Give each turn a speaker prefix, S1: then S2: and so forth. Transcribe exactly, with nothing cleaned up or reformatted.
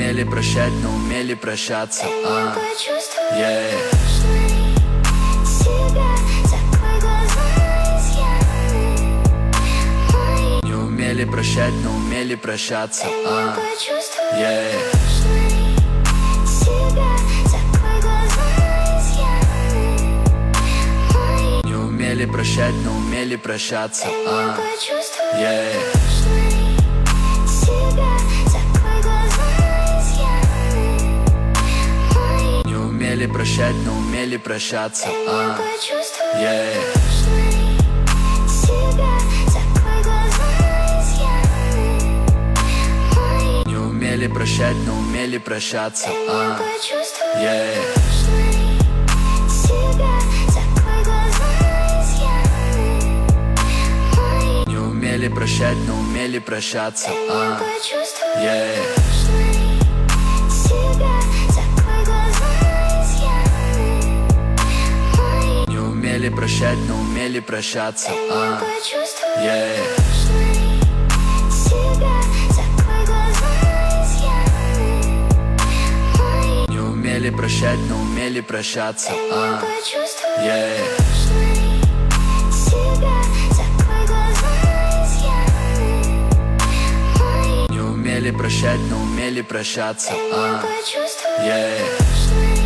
S1: умели прощать, но умели прощаться. а. yeah. Не умели прощать, но умели прощаться. а. yeah. Не умели прощать, но умели прощаться. а. yeah. Не умели прощать, но умели прощаться. а. yeah. Не умели прощать, но умели прощаться. а. yeah. Не умели прощать, но умели прощаться. а. yeah. Не умели прощать, но умели прощаться. а. yeah. Не умели прощать, но умели прощаться. а. yeah. Не умели прощать, но умели прощаться. а. yeah.